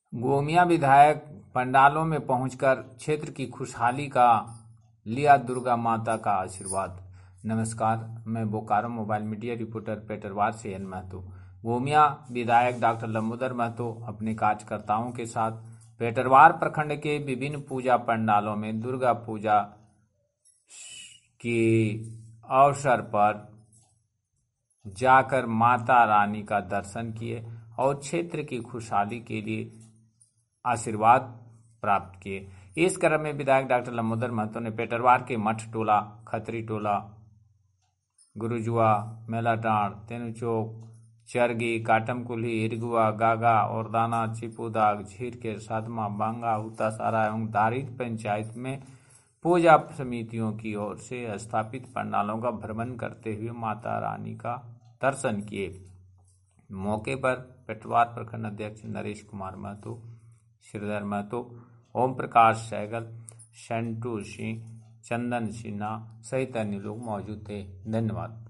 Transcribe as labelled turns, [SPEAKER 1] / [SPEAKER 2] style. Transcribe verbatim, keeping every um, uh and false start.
[SPEAKER 1] गोमिया विधायक पंडालों में पहुंचकर क्षेत्र की खुशहाली का लिया दुर्गा माता का आशीर्वाद। नमस्कार, मैं Bokaro mobile media reporter Petarwar से एन महतो। गोमिया विधायक डॉक्टर लंबोदर महतो अपने कार्यकर्ताओं के साथ पेटरवार प्रखंड के विभिन्न पूजा पंडालों में दुर्गा पूजा के अवसर पर जाकर माता रानी का दर्शन किए और क्षेत्र की खुशहाली के लिए आशीर्वाद प्राप्त किए। इस क्रम में विधायक डॉक्टर लंबोदर महतो ने पेटरवार के मठ टोला, खत्री टोला, गुरुजुआ, मेलाटांड, तेनुचौक, चरगी, काटमकुल्ही, इरगुआ, गागा, औरदाना, चिपुदाग, झीरकेर, साधमा, बांगा, उतासारा एवं दारिद पंचायत में पूजा समितियों की ओर से स्थापित पंडालों का भ्रमण करते हुए माता रानी का दर्शन किए। मौके पर पेटरवार प्रखंड अध्यक्ष नरेश कुमार महतो, श्रीधर महतो, ओम प्रकाश सहगल, शंटू सिंह, चंदन सिन्हा सहित अन्य लोग मौजूद थे। धन्यवाद।